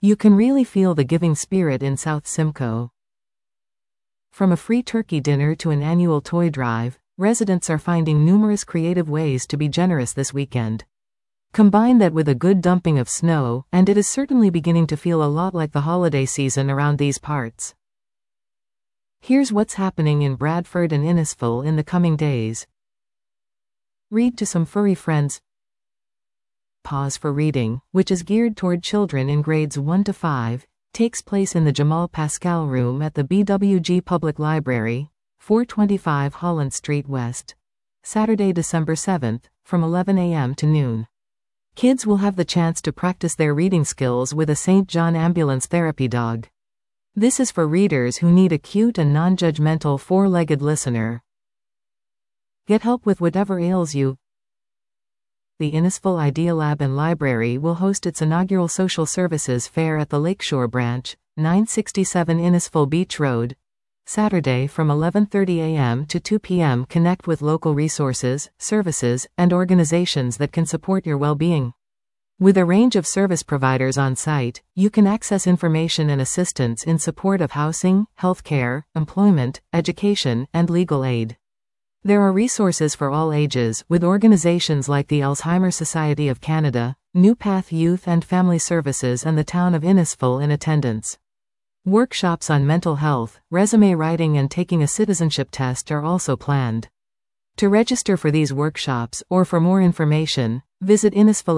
You can really feel the giving spirit in South Simcoe. From a free turkey dinner to an annual toy drive, residents are finding numerous creative ways to be generous this weekend. Combine that with a good dumping of snow, and it is certainly beginning to feel a lot like the holiday season around these parts. Here's what's happening in Bradford and Innisfil in the coming days. Read to some furry friends. Pause for Reading, which is geared toward children in grades 1 to 5, takes place in the Jamal Pascal Room at the BWG Public Library, 425 Holland Street West. Saturday, December 7th, from 11 a.m. to noon. Kids will have the chance to practice their reading skills with a St. John Ambulance therapy dog. This is for readers who need a cute and non-judgmental four-legged listener. Get help with whatever ails you. The Innisfil Idea Lab and Library will host its inaugural social services fair at the Lakeshore Branch, 967 Innisfil Beach Road. Saturday from 11:30 a.m. to 2 p.m. Connect with local resources, services, and organizations that can support your well-being. With a range of service providers on site, you can access information and assistance in support of housing, healthcare, employment, education, and legal aid. There are resources for all ages, with organizations like the Alzheimer's Society of Canada, New Path Youth and Family Services and the town of Innisfil in attendance. Workshops on mental health, resume writing and taking a citizenship test are also planned. To register for these workshops or for more information, visit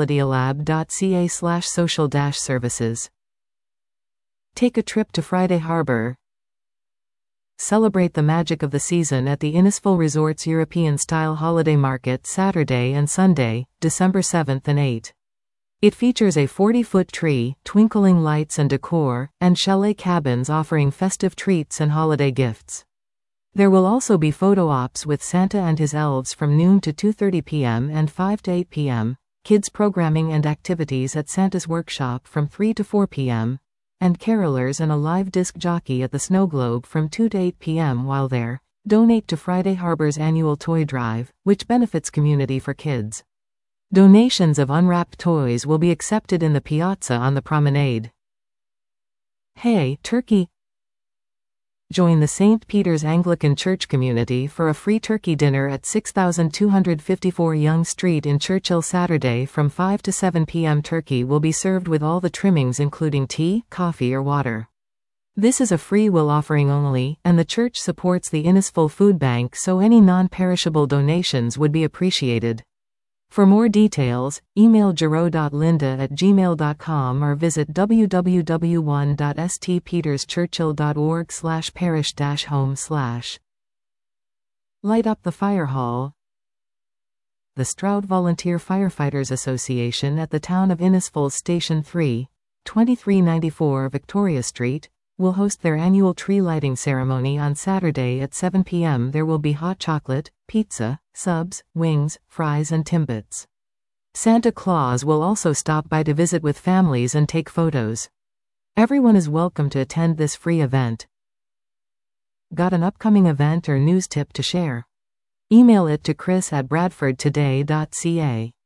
innisfilidealab.ca/social-services. Take a trip to Friday Harbor. Celebrate the magic of the season at the Innisfil Resorts European-style holiday market Saturday and Sunday, December 7th and 8th. It features a 40-foot tree, twinkling lights and decor, and chalet cabins offering festive treats and holiday gifts. There will also be photo ops with Santa and his elves from noon to 2:30 p.m. and 5 to 8 p.m., kids programming and activities at Santa's Workshop from 3 to 4 p.m., and carolers and a live disc jockey at the Snow Globe from 2 to 8 p.m. While there, donate to Friday Harbor's annual toy drive, which benefits Community for Kids. Donations of unwrapped toys will be accepted in the piazza on the promenade. Hey, turkey! Join the St. Peter's Anglican Church community for a free turkey dinner at 6254 Yonge Street in Churchill Saturday from 5 to 7 p.m. Turkey will be served with all the trimmings including tea, coffee or water. This is a free will offering only, and the church supports the Innisfil Food Bank, so any non-perishable donations would be appreciated. For more details, email jero.linda@gmail.com or visit www.stpeterschurchill.org/parish-home/. Light up the fire hall. The Stroud Volunteer Firefighters Association at the town of Innisfil's Station 3, 2394 Victoria Street, will host their annual tree lighting ceremony on Saturday at 7 p.m. There will be hot chocolate, pizza, subs, wings, fries and Timbits. Santa Claus will also stop by to visit with families and take photos. Everyone is welcome to attend this free event. Got an upcoming event or news tip to share? Email it to chris@bradfordtoday.ca.